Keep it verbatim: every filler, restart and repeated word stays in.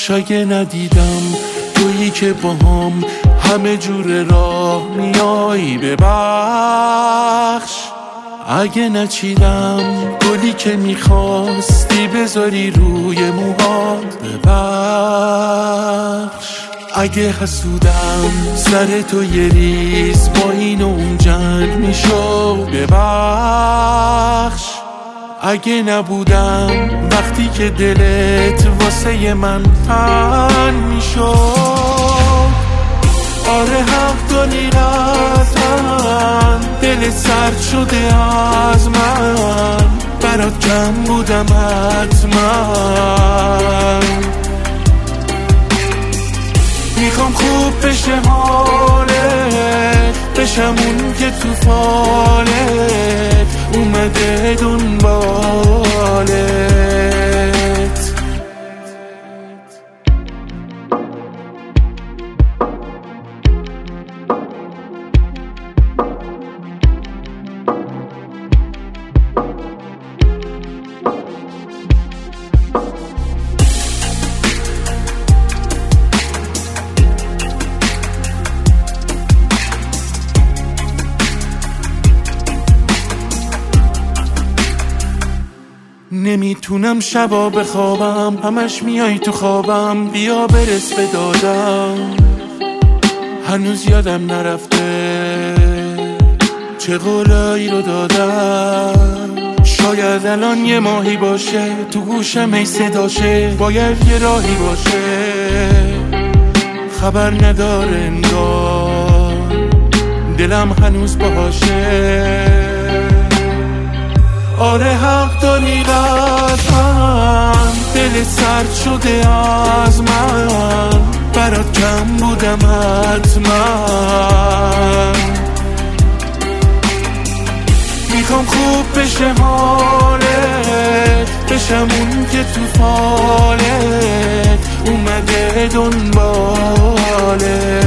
اگه ندیدم تویی که با هم همه جور راه میایی ببخش. اگه نچیدم گلی که میخواستی بذاری روی موهات ببخش. اگه حسودم سر تو یه ریز با این و اون جنگ میشد ببخش. اگه نبودم وقتی که دلت واسه من تن میشد. آره حق داری قطعاً دل سرد شده از من، برات کم بودم حتما. میخوام خوب بشه حالت، بشم اون که تو فالت اومده دنبالت. نمیتونم شبا بخوابم، همش میای تو خوابم، بیا برس به دادم. هنوز یادم نرفته چه قولایی رو دادم. شاید الان یه ماهی باشه تو گوشم ای صداشه، باید یه راهی باشه خبر نداره انگار دلم هنوز باشه. آره حق داری قطعاً دل سرد شده از من، برات کم بودم حتما. میخوام خوب بشه حالت، بشم اون که تو فالت اومده دنبالت.